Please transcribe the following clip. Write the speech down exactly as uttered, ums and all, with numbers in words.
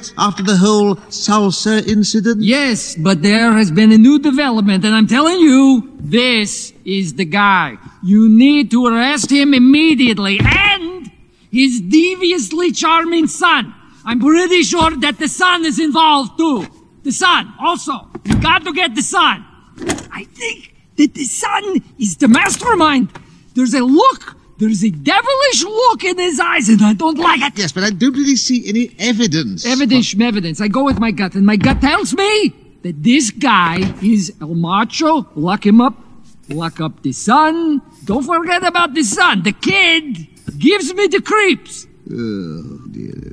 correct after the whole salsa incident? Yes, but there has been a new development, and I'm telling you, this is the guy. You need to arrest him immediately, and his deviously charming son. I'm pretty sure that the son is involved, too. The son, also. You got to get the son. I think that the son is the mastermind. There's a look, there's a devilish look in his eyes, and I don't like it. Yes, but I don't really see any evidence. Evidence, But... evidence. I go with my gut, and my gut tells me that this guy is El Macho. Lock him up. Lock up the son. Don't forget about the son. The kid gives me the creeps. Oh, dear.